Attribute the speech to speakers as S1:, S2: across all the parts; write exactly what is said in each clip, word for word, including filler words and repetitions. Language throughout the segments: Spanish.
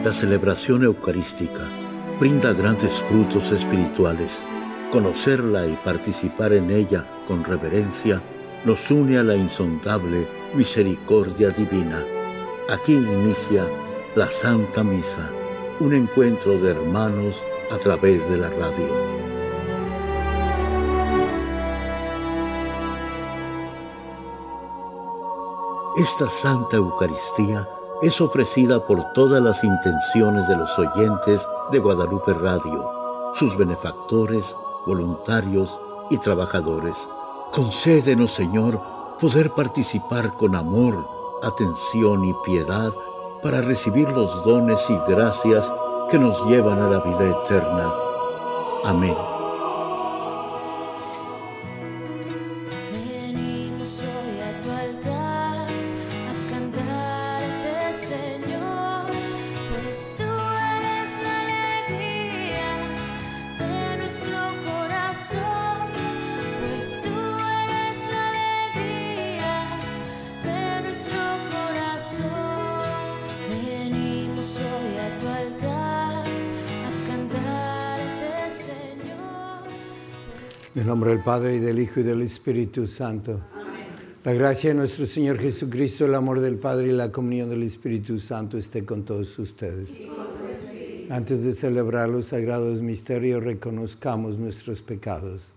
S1: La celebración eucarística brinda grandes frutos espirituales. Conocerla y participar en ella con reverencia nos une a la insondable misericordia divina. Aquí inicia la Santa Misa, un encuentro de hermanos a través de la radio. Esta Santa Eucaristía es ofrecida por todas las intenciones de los oyentes de Guadalupe Radio, sus benefactores, voluntarios y trabajadores. Concédenos, Señor, poder participar con amor, atención y piedad para recibir los dones y gracias que nos llevan a la vida eterna. Amén.
S2: En el nombre del Padre, y del Hijo, y del Espíritu Santo. Amén. La gracia de nuestro Señor Jesucristo, el amor del Padre y la comunión del Espíritu Santo esté con todos ustedes. Con Antes de celebrar los sagrados misterios, reconozcamos nuestros pecados.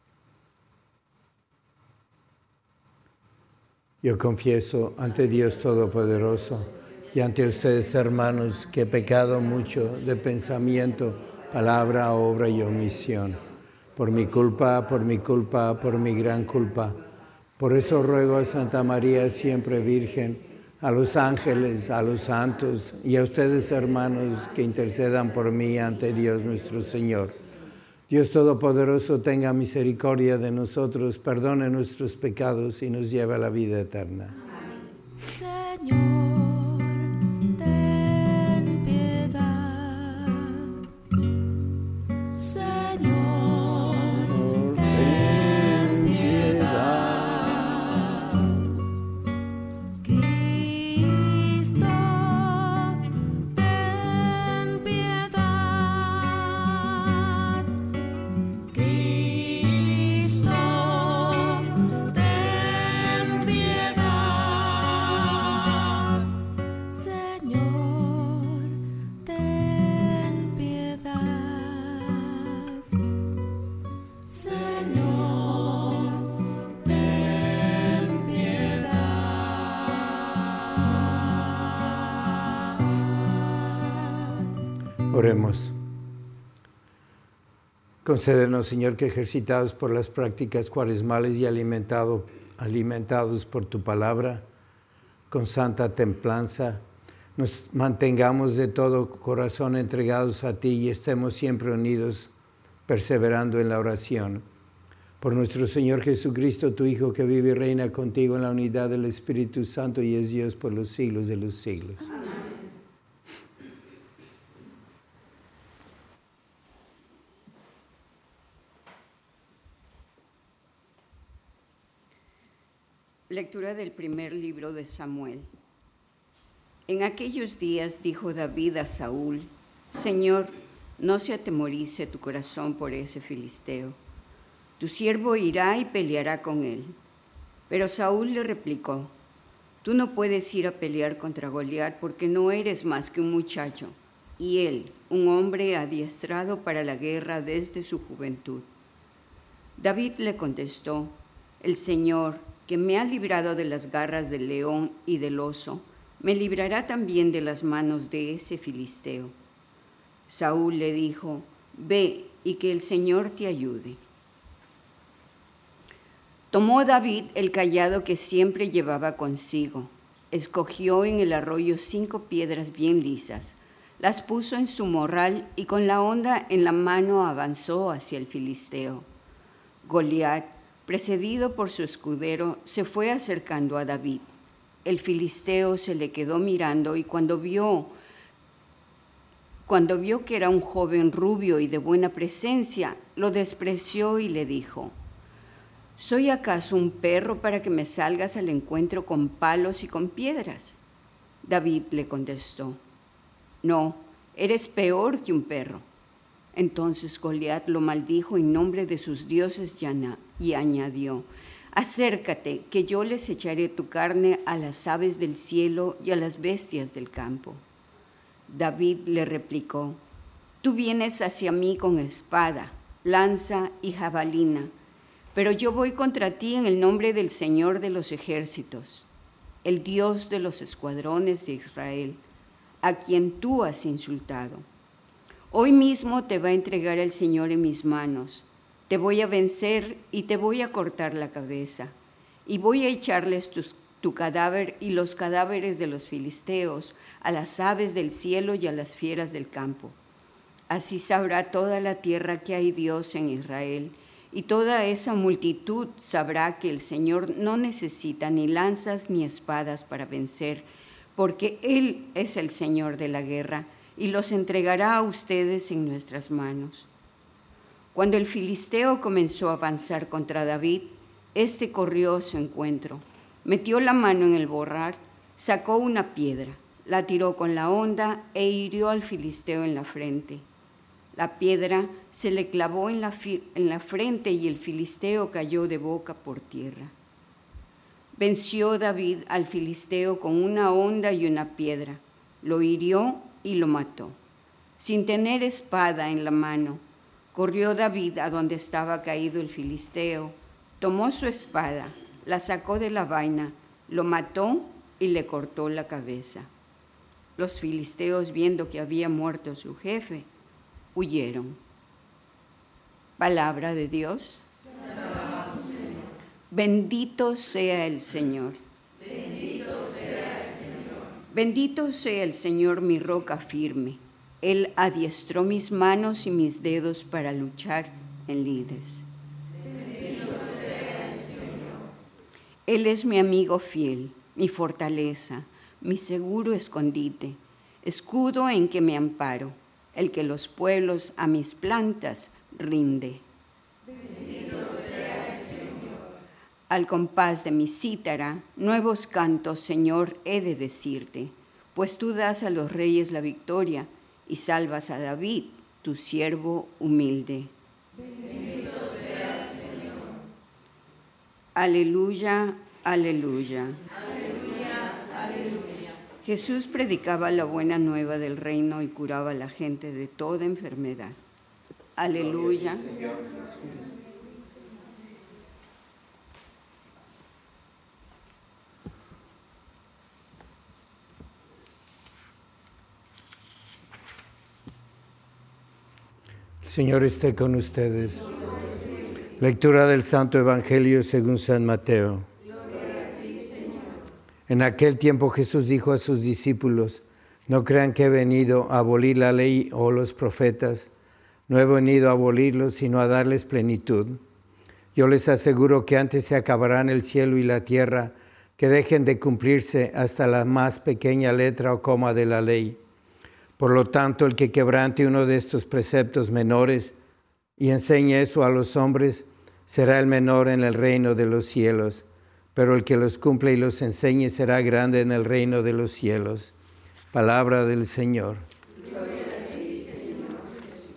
S2: Yo confieso ante Dios Todopoderoso y ante ustedes, hermanos, que he pecado mucho de pensamiento, palabra, obra y omisión. Por mi culpa, por mi culpa, por mi gran culpa. Por eso ruego a Santa María, siempre Virgen, a los ángeles, a los santos y a ustedes, hermanos, que intercedan por mí ante Dios nuestro Señor. Dios Todopoderoso tenga misericordia de nosotros, perdone nuestros pecados y nos lleve a la vida eterna.
S3: Señor.
S2: Oremos. Concédenos, Señor, que ejercitados por las prácticas cuaresmales y alimentados, alimentados por tu palabra, con santa templanza, nos mantengamos de todo corazón entregados a ti y estemos siempre unidos, perseverando en la oración. Por nuestro Señor Jesucristo, tu Hijo, que vive y reina contigo en la unidad del Espíritu Santo y es Dios por los siglos de los siglos. Amén.
S4: Lectura del primer libro de Samuel. En aquellos días dijo David a Saúl: Señor, no se atemorice tu corazón por ese filisteo. Tu siervo irá y peleará con él. Pero Saúl le replicó: Tú no puedes ir a pelear contra Goliat porque no eres más que un muchacho, y él, un hombre adiestrado para la guerra desde su juventud. David le contestó: El Señor, que me ha librado de las garras del león y del oso, me librará también de las manos de ese filisteo. Saúl le dijo: Ve y que el Señor te ayude. Tomó David el cayado que siempre llevaba consigo, escogió en el arroyo cinco piedras bien lisas, las puso en su morral y con la honda en la mano avanzó hacia el filisteo. Goliat, precedido por su escudero, se fue acercando a David. El filisteo se le quedó mirando y cuando vio, cuando vio que era un joven rubio y de buena presencia, lo despreció y le dijo: ¿Soy acaso un perro para que me salgas al encuentro con palos y con piedras? David le contestó: No, eres peor que un perro. Entonces Goliat lo maldijo en nombre de sus dioses y añadió: acércate, que yo les echaré tu carne a las aves del cielo y a las bestias del campo. David le replicó: tú vienes hacia mí con espada, lanza y jabalina, pero yo voy contra ti en el nombre del Señor de los ejércitos, el Dios de los escuadrones de Israel, a quien tú has insultado. Hoy mismo te va a entregar el Señor en mis manos. Te voy a vencer y te voy a cortar la cabeza, y voy a echarles tus, tu cadáver y los cadáveres de los filisteos a las aves del cielo y a las fieras del campo. Así sabrá toda la tierra que hay Dios en Israel, y toda esa multitud sabrá que el Señor no necesita ni lanzas ni espadas para vencer, porque Él es el Señor de la guerra, y los entregará a ustedes en nuestras manos. Cuando el filisteo comenzó a avanzar contra David, éste corrió a su encuentro, metió la mano en el borrar, sacó una piedra, la tiró con la honda e hirió al filisteo en la frente. La piedra se le clavó en la, en la frente y el filisteo cayó de boca por tierra. Venció David al filisteo con una honda y una piedra, lo hirió y lo mató. Sin tener espada en la mano, corrió David a donde estaba caído el filisteo, tomó su espada, la sacó de la vaina, lo mató y le cortó la cabeza. Los filisteos, viendo que había muerto su jefe, huyeron. Palabra de Dios. Bendito sea el Señor.
S3: Bendito sea el Señor.
S4: Bendito sea el Señor, mi roca firme. Él adiestró mis manos y mis dedos para luchar en lides.
S3: Bendito sea el Señor.
S4: Él es mi amigo fiel, mi fortaleza, mi seguro escondite, escudo en que me amparo, el que los pueblos a mis plantas rinde.
S3: Bendito sea el Señor.
S4: Al compás de mi cítara, nuevos cantos, Señor, he de decirte, pues tú das a los reyes la victoria y salvas a David, tu siervo humilde.
S3: Bendito sea el Señor.
S4: Aleluya, aleluya.
S3: Aleluya, aleluya.
S4: Jesús predicaba la buena nueva del reino y curaba a la gente de toda enfermedad. Aleluya.
S2: El Señor esté con ustedes. Lectura del Santo Evangelio según San Mateo. En aquel tiempo Jesús dijo a sus discípulos: no crean que he venido a abolir la ley o los profetas. No he venido a abolirlos, sino a darles plenitud. Yo les aseguro que antes se acabarán el cielo y la tierra, que dejen de cumplirse hasta la más pequeña letra o coma de la ley. Por lo tanto, el que quebrante uno de estos preceptos menores y enseñe eso a los hombres, será el menor en el reino de los cielos. Pero el que los cumple y los enseñe será grande en el reino de los cielos. Palabra del Señor.
S3: Gloria a ti, Señor Jesús.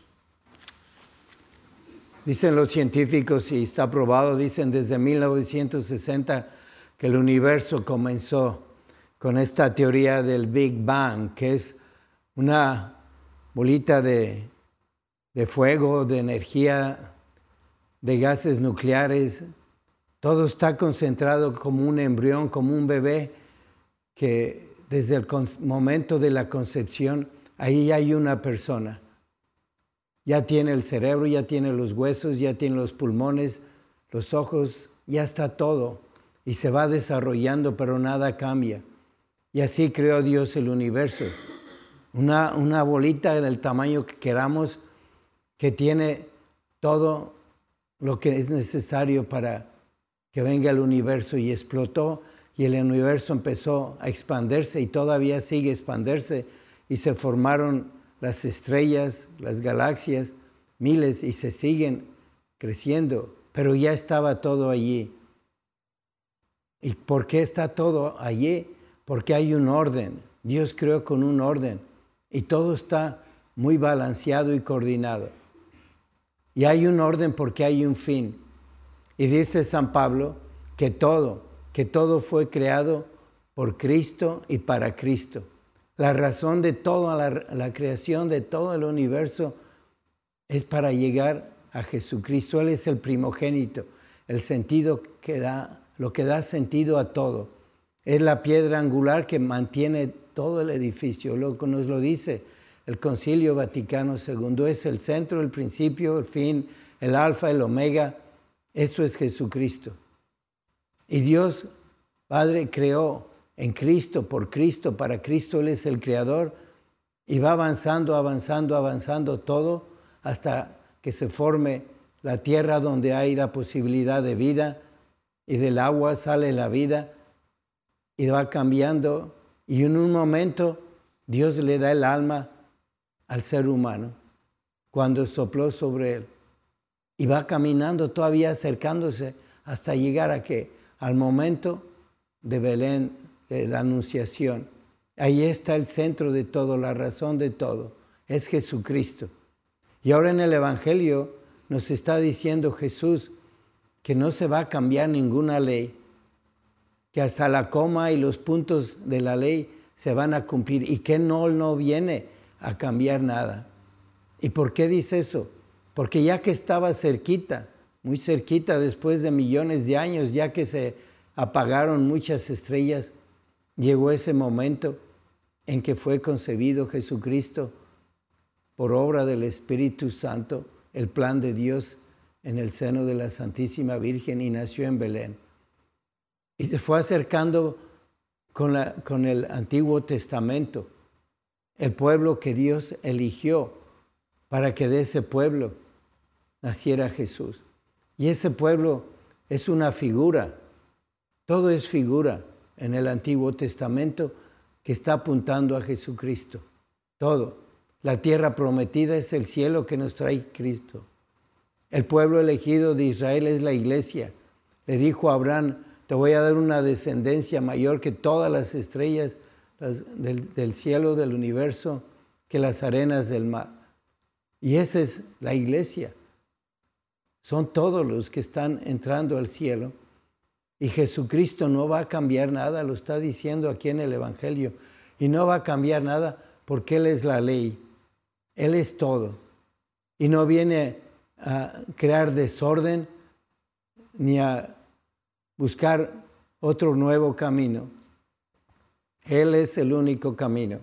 S2: Dicen los científicos, y está probado, dicen desde mil novecientos sesenta que el universo comenzó con esta teoría del Big Bang, que es una bolita de, de fuego, de energía, de gases nucleares. Todo está concentrado como un embrión, como un bebé, que desde el momento de la concepción, ahí hay una persona. Ya tiene el cerebro, ya tiene los huesos, ya tiene los pulmones, los ojos, ya está todo. Y se va desarrollando, pero nada cambia. Y así creó Dios el universo. Una, una bolita del tamaño que queramos, que tiene todo lo que es necesario para que venga el universo, y explotó, y el universo empezó a expandirse y todavía sigue expandirse, y se formaron las estrellas, las galaxias, miles, y se siguen creciendo, pero ya estaba todo allí. ¿Y por qué está todo allí? Porque hay un orden. Dios creó con un orden. y todo está muy balanceado y coordinado. Y hay un orden porque hay un fin. Y dice San Pablo que todo, que todo fue creado por Cristo y para Cristo. La razón de toda la, la creación de todo el universo es para llegar a Jesucristo. Él es el primogénito, el sentido que da, lo que da sentido a todo. Es la piedra angular que mantiene todo el edificio. Lo que nos lo dice el Concilio Vaticano segundo. Es el centro, el principio, el fin, el alfa, el omega. Eso es Jesucristo. Y Dios Padre creó en Cristo, por Cristo, para Cristo. Él es el creador y va avanzando, avanzando, avanzando todo hasta que se forme la tierra donde hay la posibilidad de vida, y del agua sale la vida y va cambiando, y en un momento Dios le da el alma al ser humano cuando sopló sobre él, y va caminando todavía, acercándose hasta llegar a que al momento de Belén, de la Anunciación. Ahí está el centro de todo, la razón de todo, es Jesucristo. Y ahora en el Evangelio nos está diciendo Jesús que no se va a cambiar ninguna ley, que hasta la coma y los puntos de la ley se van a cumplir, y que no, no viene a cambiar nada. ¿Y por qué dice eso? Porque ya que estaba cerquita, muy cerquita, después de millones de años, ya que se apagaron muchas estrellas, llegó ese momento en que fue concebido Jesucristo por obra del Espíritu Santo, el plan de Dios en el seno de la Santísima Virgen, y nació en Belén. Y se fue acercando con, la, con el Antiguo Testamento, el pueblo que Dios eligió para que de ese pueblo naciera Jesús. Y ese pueblo es una figura, todo es figura en el Antiguo Testamento que está apuntando a Jesucristo. Todo. La tierra prometida es el cielo que nos trae Cristo. El pueblo elegido de Israel es la iglesia. Le dijo a Abraham: te voy a dar una descendencia mayor que todas las estrellas las, del, del cielo, del universo, que las arenas del mar. Y esa es la iglesia. Son todos los que están entrando al cielo. Y Jesucristo no va a cambiar nada, lo está diciendo aquí en el Evangelio. Y no va a cambiar nada porque Él es la ley. Él es todo. Y no viene a crear desorden ni a buscar otro nuevo camino. Él es el único camino.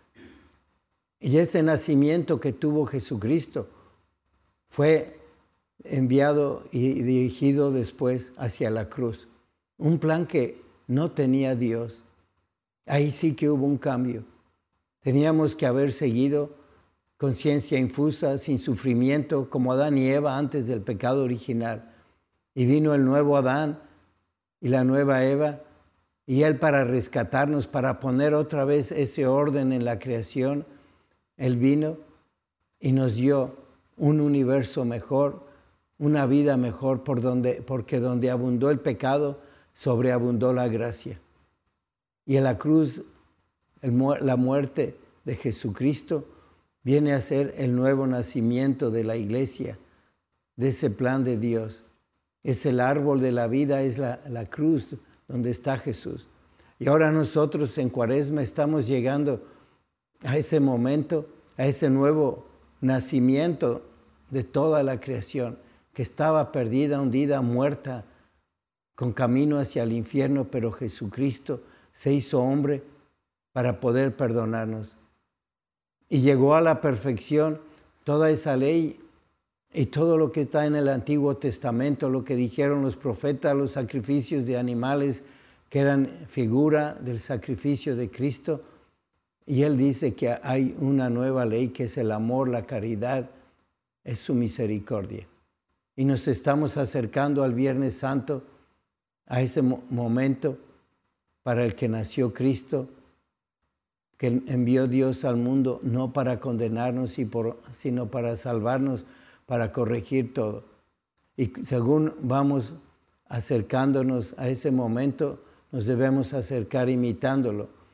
S2: Y ese nacimiento que tuvo Jesucristo fue enviado y dirigido después hacia la cruz. Un plan que no tenía Dios. Ahí sí que hubo un cambio. Teníamos que haber seguido conciencia infusa, sin sufrimiento, como Adán y Eva antes del pecado original. Y vino el nuevo Adán y la nueva Eva, y Él para rescatarnos, para poner otra vez ese orden en la creación. Él vino y nos dio un universo mejor, una vida mejor, por donde, porque donde abundó el pecado, sobreabundó la gracia. Y en la cruz, el, la muerte de Jesucristo viene a ser el nuevo nacimiento de la iglesia, de ese plan de Dios. Es el árbol de la vida, es la, la cruz donde está Jesús. Y ahora nosotros en Cuaresma estamos llegando a ese momento, a ese nuevo nacimiento de toda la creación, que estaba perdida, hundida, muerta, con camino hacia el infierno, pero Jesucristo se hizo hombre para poder perdonarnos. Y llegó a la perfección toda esa ley y todo lo que está en el Antiguo Testamento, lo que dijeron los profetas, los sacrificios de animales que eran figura del sacrificio de Cristo. Y Él dice que hay una nueva ley que es el amor, la caridad, es su misericordia. Y nos estamos acercando al Viernes Santo, a ese momento para el que nació Cristo, que envió Dios al mundo no para condenarnos, sino para salvarnos, para corregir todo. Y según vamos acercándonos a ese momento, nos debemos acercar imitándolo,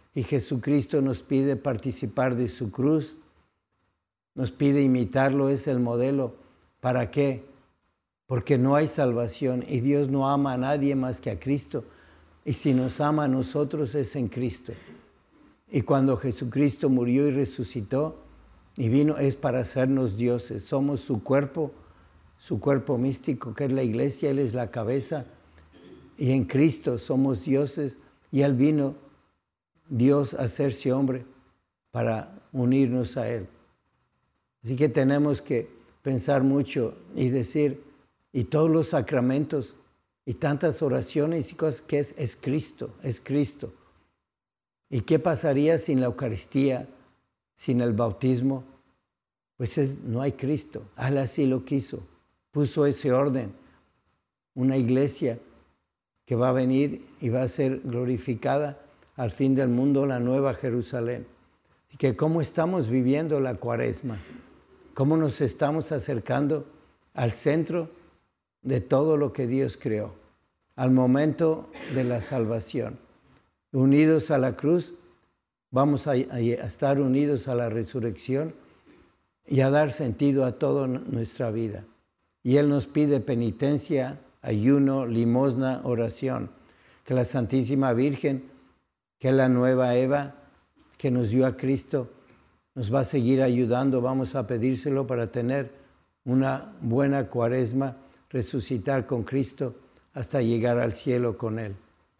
S2: Y Jesucristo nos pide participar de su cruz, nos pide imitarlo, es el modelo. ¿Para qué? Porque no hay salvación y Dios no ama a nadie más que a Cristo. Y si nos ama a nosotros es en Cristo. Y cuando Jesucristo murió y resucitó y vino es para hacernos dioses. Somos su cuerpo, su cuerpo místico que es la iglesia, Él es la cabeza. Y en Cristo somos dioses y Él vino, Dios, a hacerse hombre para unirnos a Él. Así que tenemos que pensar mucho y decir, y todos los sacramentos y tantas oraciones y cosas que es, es Cristo, es Cristo. ¿Y qué pasaría sin la Eucaristía, sin el bautismo? Pues es, no hay Cristo. Él así lo quiso, puso ese orden. Una iglesia que va a venir y va a ser glorificada al fin del mundo, la nueva Jerusalén. Y que cómo estamos viviendo la Cuaresma, cómo nos estamos acercando al centro de todo lo que Dios creó, al momento de la salvación. Unidos a la cruz, vamos a, a estar unidos a la resurrección y a dar sentido a toda nuestra vida. Y Él nos pide penitencia, ayuno, limosna, oración. Que la Santísima Virgen, que es la nueva Eva, que nos dio a Cristo, nos va a seguir ayudando. Vamos a pedírselo para tener una buena Cuaresma, resucitar con Cristo hasta llegar al cielo con Él.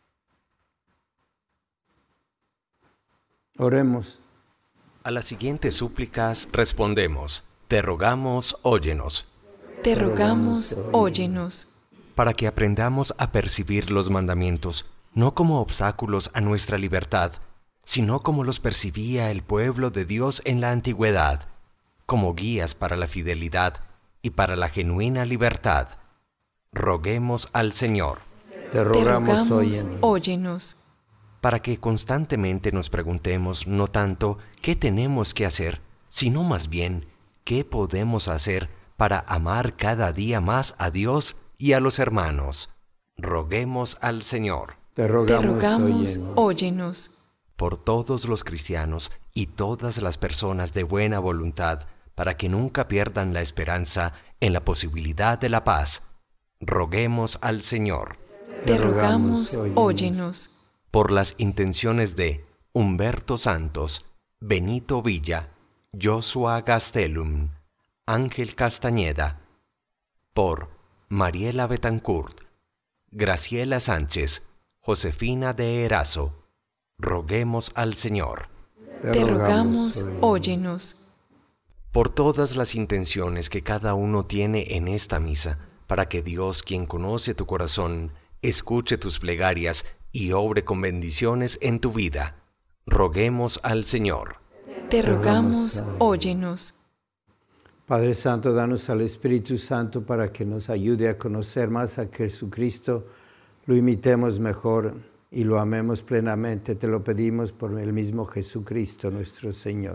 S2: Oremos.
S5: A las siguientes súplicas respondemos: te rogamos, óyenos.
S6: Te rogamos, óyenos.
S5: Para que aprendamos a percibir los mandamientos, no como obstáculos a nuestra libertad, sino como los percibía el pueblo de Dios en la antigüedad, como guías para la fidelidad y para la genuina libertad. Roguemos al Señor.
S2: Te rogamos,
S6: Te rogamos,
S2: óyenos.
S6: óyenos.
S5: Para que constantemente nos preguntemos no tanto qué tenemos que hacer, sino más bien qué podemos hacer para amar cada día más a Dios y a los hermanos. Roguemos al Señor.
S2: Te
S6: Te
S2: rogamos,
S6: rogamos,
S2: óyenos.
S6: óyenos.
S5: Por todos los cristianos y todas las personas de buena voluntad, para que nunca pierdan la esperanza en la posibilidad de la paz. Roguemos al Señor.
S6: Te rogamos, óyenos.
S5: Por las intenciones de Humberto Santos, Benito Villa, Joshua Gastelum, Ángel Castañeda. Por Mariela Betancourt, Graciela Sánchez, Josefina de Erazo. Roguemos al Señor.
S6: Te rogamos, óyenos.
S5: Por todas las intenciones que cada uno tiene en esta misa, para que Dios, quien conoce tu corazón, escuche tus plegarias y obre con bendiciones en tu vida. Roguemos al Señor.
S6: Te rogamos, óyenos.
S2: Padre Santo, danos al Espíritu Santo para que nos ayude a conocer más a Jesucristo, lo imitemos mejor y lo amemos plenamente. Te lo pedimos por el mismo Jesucristo nuestro Señor.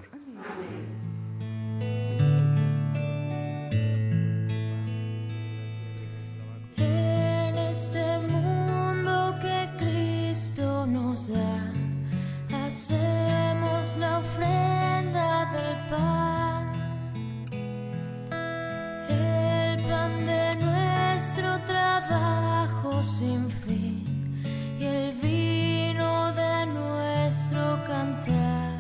S7: En este mundo que Cristo nos da, hacemos la ofrenda del pan, el pan de nuestro trabajo sin fin y el vino de nuestro cantar.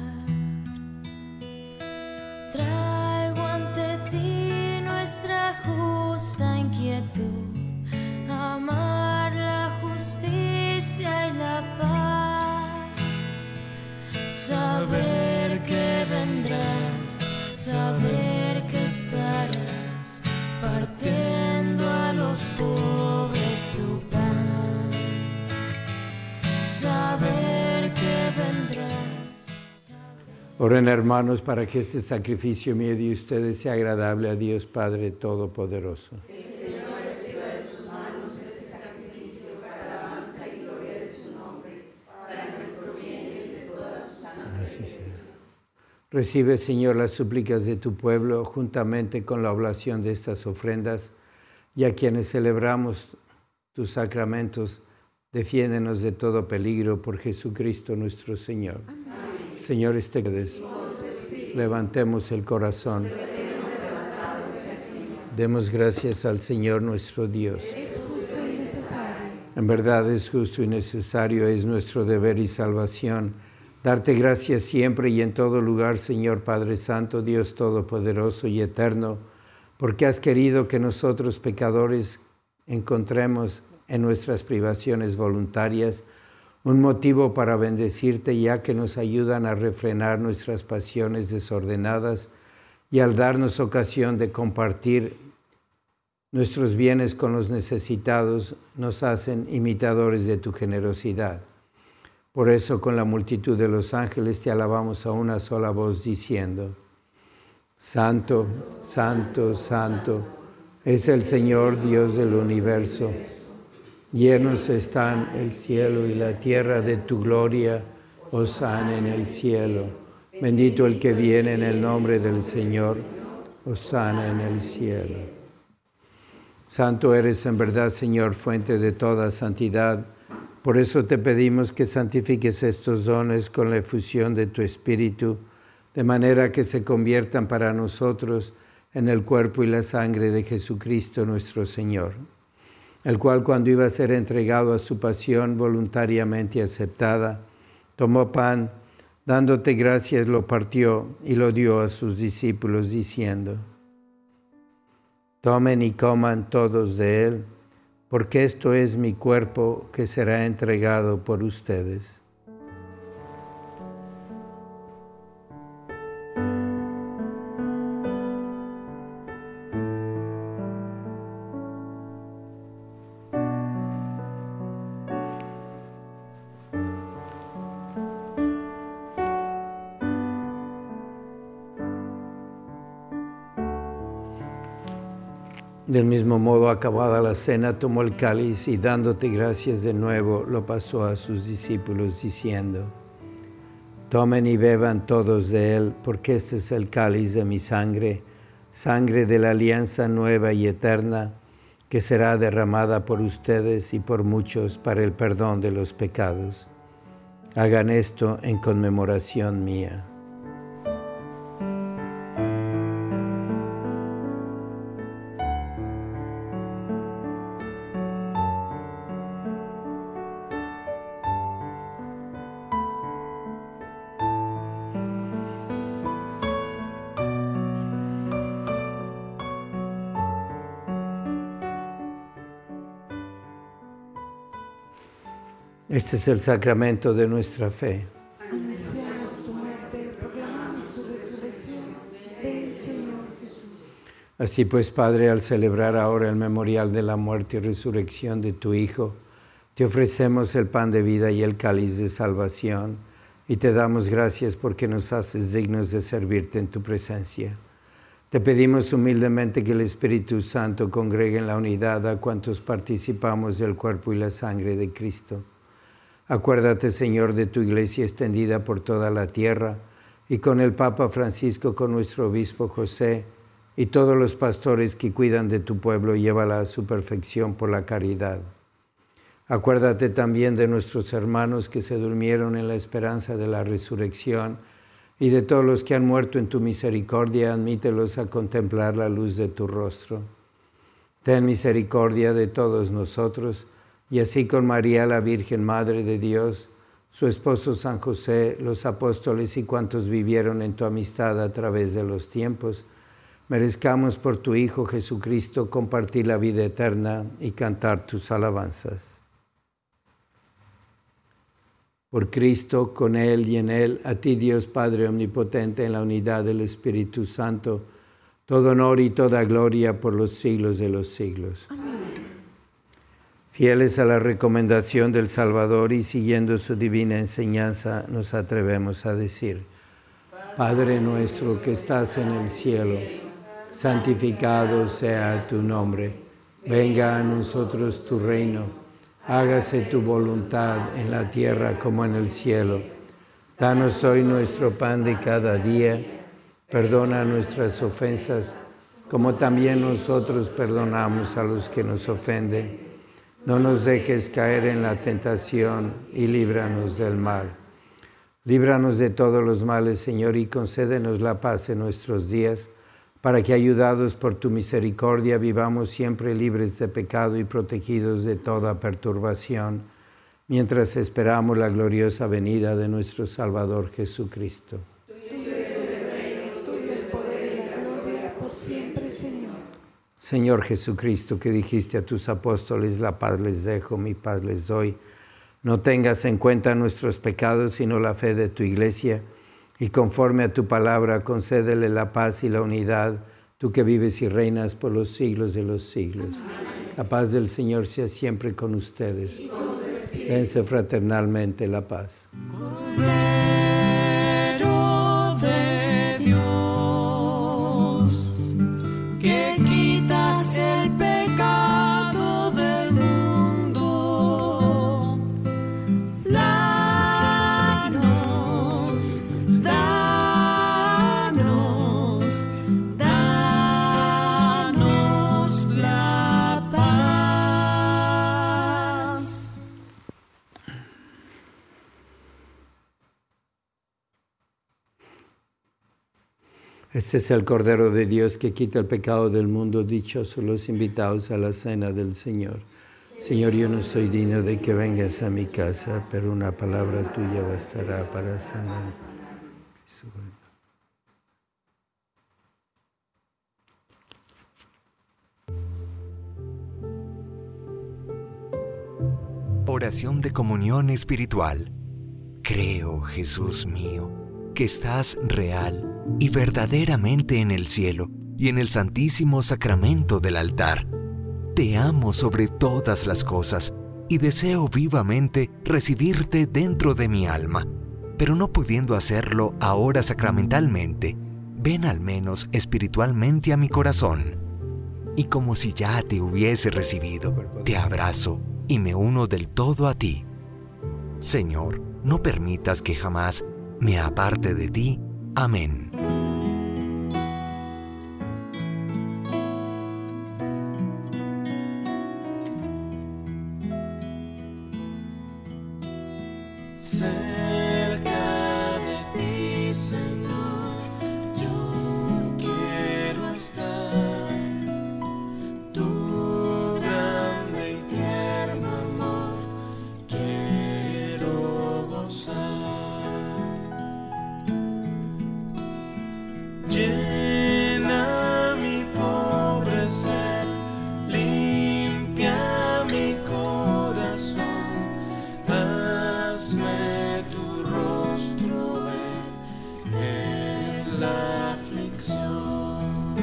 S7: Traigo ante ti nuestra justa inquietud, amar la justicia y la paz, saber que vendrás, saber que estarás partiendo a los pobres tu pan, saber que vendrás.
S2: Oren, hermanos, para que este sacrificio mío de ustedes sea agradable a Dios Padre Todopoderoso. Recibe, Señor, las súplicas de tu pueblo juntamente con la oblación de estas ofrendas y a quienes celebramos tus sacramentos, Defiéndenos de todo peligro por Jesucristo nuestro Señor. Amén. Señor, esté con ustedes. Levantemos el corazón. Demos gracias al Señor nuestro Dios.
S3: Es justo y necesario.
S2: En verdad es justo y necesario, es nuestro deber y salvación. Darte gracias siempre y en todo lugar, Señor Padre Santo, Dios Todopoderoso y Eterno, porque has querido que nosotros pecadores encontremos en nuestras privaciones voluntarias un motivo para bendecirte, ya que nos ayudan a refrenar nuestras pasiones desordenadas y al darnos ocasión de compartir nuestros bienes con los necesitados, nos hacen imitadores de tu generosidad. Por eso, con la multitud de los ángeles te alabamos a una sola voz diciendo: Santo, Santo, Santo, es el Señor Dios del universo. Llenos están el cielo y la tierra de tu gloria. Hosana en el cielo. Bendito el que viene en el nombre del Señor. Hosana en el cielo. Santo eres en verdad, Señor, fuente de toda santidad. Por eso te pedimos que santifiques estos dones con la efusión de tu Espíritu, de manera que se conviertan para nosotros en el cuerpo y la sangre de Jesucristo nuestro Señor, el cual, cuando iba a ser entregado a su pasión voluntariamente aceptada, tomó pan, dándote gracias, lo partió y lo dio a sus discípulos, diciendo: Tomen y coman todos de él, porque esto es mi cuerpo que será entregado por ustedes. Del mismo modo, acabada la cena, tomó el cáliz y, dándote gracias de nuevo, lo pasó a sus discípulos, diciendo: Tomen y beban todos de él, porque este es el cáliz de mi sangre, sangre de la alianza nueva y eterna, que será derramada por ustedes y por muchos para el perdón de los pecados. Hagan esto en conmemoración mía. Este es el sacramento de nuestra fe.
S3: Anunciamos tu muerte, proclamamos tu resurrección. Ven, Señor Jesús.
S2: Así pues, Padre, al celebrar ahora el memorial de la muerte y resurrección de tu Hijo, te ofrecemos el pan de vida y el cáliz de salvación, y te damos gracias porque nos haces dignos de servirte en tu presencia. Te pedimos humildemente que el Espíritu Santo congregue en la unidad a cuantos participamos del cuerpo y la sangre de Cristo. Acuérdate, Señor, de tu iglesia extendida por toda la tierra, y con el Papa Francisco, con nuestro obispo José, y todos los pastores que cuidan de tu pueblo, llévala a su perfección por la caridad. Acuérdate también de nuestros hermanos que se durmieron en la esperanza de la resurrección, y de todos los que han muerto en tu misericordia, admítelos a contemplar la luz de tu rostro. Ten misericordia de todos nosotros, y así con María, la Virgen Madre de Dios, su esposo San José, los apóstoles y cuantos vivieron en tu amistad a través de los tiempos, merezcamos por tu Hijo Jesucristo compartir la vida eterna y cantar tus alabanzas. Por Cristo, con Él y en Él, a ti Dios Padre Omnipotente, en la unidad del Espíritu Santo, todo honor y toda gloria por los siglos de los siglos. Amén. Fieles a la recomendación del Salvador y siguiendo su divina enseñanza, nos atrevemos a decir: Padre nuestro que estás en el cielo, santificado sea tu nombre. Venga a nosotros tu reino. Hágase tu voluntad en la tierra como en el cielo. Danos hoy nuestro pan de cada día. Perdona nuestras ofensas, como también nosotros perdonamos a los que nos ofenden. No nos dejes caer en la tentación y líbranos del mal. Líbranos de todos los males, Señor, y concédenos la paz en nuestros días, para que, ayudados por tu misericordia, vivamos siempre libres de pecado y protegidos de toda perturbación, mientras esperamos la gloriosa venida de nuestro Salvador Jesucristo.
S3: Tuyo es el reino, tuyo el poder y la gloria, por siempre, Señor.
S2: Señor Jesucristo, que dijiste a tus apóstoles, la paz les dejo, mi paz les doy. No tengas en cuenta nuestros pecados, sino la fe de tu Iglesia, y conforme a tu palabra, concédele la paz y la unidad, tú que vives y reinas por los siglos de los siglos. La paz del Señor sea siempre con ustedes. Dense fraternalmente la paz.
S7: Cordero de Dios, que quitas el pecado del mundo, danos, danos, danos la paz.
S2: Este es el Cordero de Dios que quita el pecado del mundo. Dichosos los invitados a la cena del Señor. Señor, yo no soy digno de que vengas a mi casa, pero una palabra tuya bastará para sanar.
S5: Oración de comunión espiritual. Creo, Jesús mío, que estás real y verdaderamente en el cielo y en el santísimo sacramento del altar. Te amo sobre todas las cosas y deseo vivamente recibirte dentro de mi alma, pero no pudiendo hacerlo ahora sacramentalmente, ven al menos espiritualmente a mi corazón. Y como si ya te hubiese recibido, te abrazo y me uno del todo a ti. Señor, no permitas que jamás me aparte de ti. Amén.
S7: Cerca de ti, Señor, yo quiero estar. Tu grande y tierno amor quiero gozar. Llena mi pobre ser, limpia mi corazón, hazme tu rostro ver en la aflicción.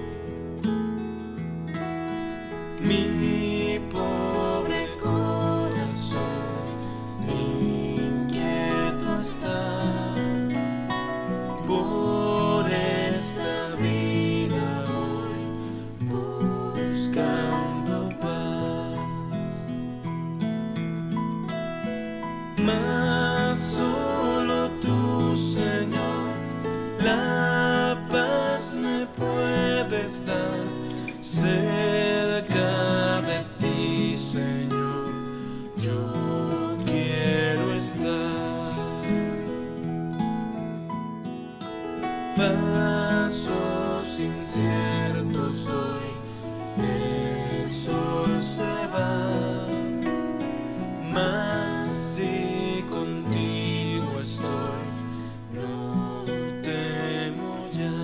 S7: Mi pobre corazón inquieto está por esta vida hoy, buscando paz. Mas solo tú, Señor, la paz me puedes dar. Cerca de ti, Señor, yo quiero estar. Pasos inciertos hoy, el sol se va, mas si contigo estoy, no temo ya.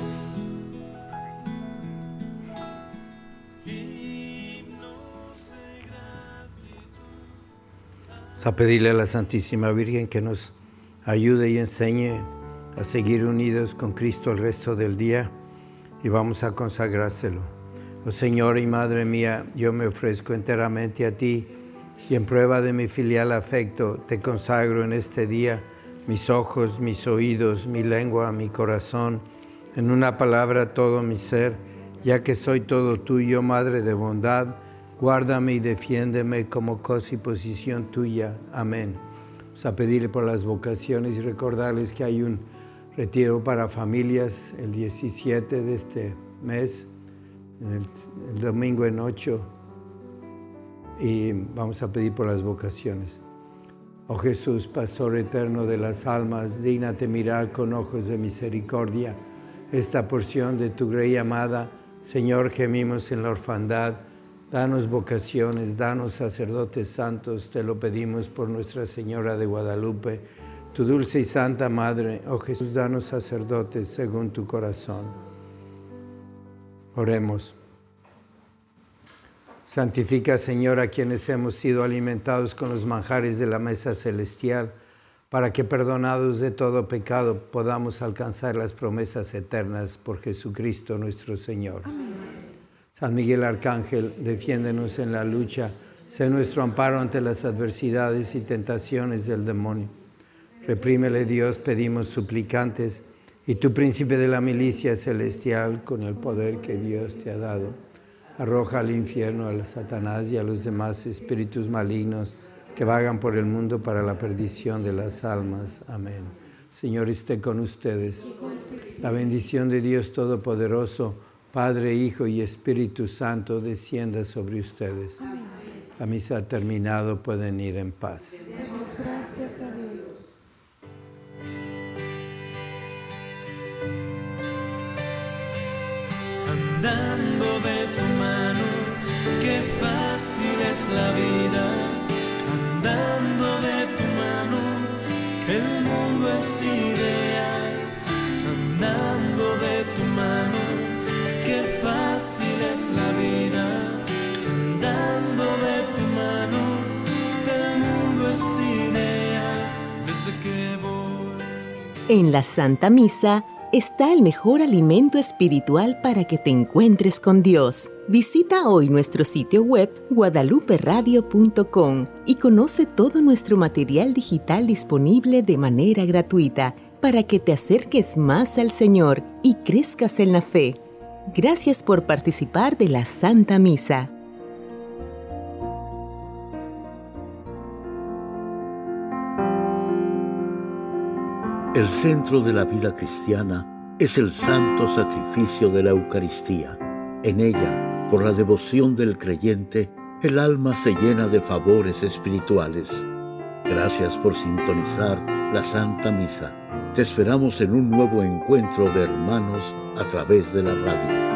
S2: Vamos a pedirle a la Santísima Virgen que nos ayude y enseñe a seguir unidos con Cristo el resto del día, y vamos a consagrárselo. Oh Señor y Madre mía, yo me ofrezco enteramente a ti, y en prueba de mi filial afecto te consagro en este día mis ojos, mis oídos, mi lengua, mi corazón, en una palabra todo mi ser, ya que soy todo tuyo, Madre de bondad. Guárdame y defiéndeme como cosa y posición tuya. Amén. Vamos a pedirle por las vocaciones y recordarles que hay un retiro para familias el diecisiete de este mes, el, el domingo en ocho, y vamos a pedir por las vocaciones. Oh Jesús, Pastor eterno de las almas, dígnate mirar con ojos de misericordia esta porción de tu grey amada. Señor, gemimos en la orfandad. Danos vocaciones, danos sacerdotes santos, te lo pedimos por Nuestra Señora de Guadalupe, tu dulce y santa Madre. Oh Jesús, danos sacerdotes según tu corazón. Oremos. Santifica, Señor, a quienes hemos sido alimentados con los manjares de la mesa celestial, para que, perdonados de todo pecado, podamos alcanzar las promesas eternas por Jesucristo nuestro Señor. Amén. San Miguel Arcángel, defiéndenos en la lucha, sé nuestro amparo ante las adversidades y tentaciones del demonio. Reprímele, Dios, pedimos suplicantes, y tu príncipe de la milicia celestial, con el poder que Dios te ha dado, arroja al infierno a Satanás y a los demás espíritus malignos que vagan por el mundo para la perdición de las almas. Amén. Señor, esté con ustedes. La bendición de Dios Todopoderoso, Padre, Hijo y Espíritu Santo, descienda sobre ustedes.
S3: Amén.
S2: La misa ha terminado, pueden ir en paz.
S3: Demos gracias a Dios.
S7: Andando de tu mano, qué fácil es la vida. Andando de tu mano, el mundo es ideal. Andando de tu mano, qué fácil es la vida. Andando de tu mano, el mundo es ideal. Desde que voy.
S8: En la Santa Misa está el mejor alimento espiritual para que te encuentres con Dios. Visita hoy nuestro sitio web guadalupe radio punto com y conoce todo nuestro material digital disponible de manera gratuita para que te acerques más al Señor y crezcas en la fe. Gracias por participar de la Santa Misa.
S1: El centro de la vida cristiana es el santo sacrificio de la Eucaristía. En ella, por la devoción del creyente, el alma se llena de favores espirituales. Gracias por sintonizar la Santa Misa. Te esperamos en un nuevo encuentro de hermanos a través de la radio.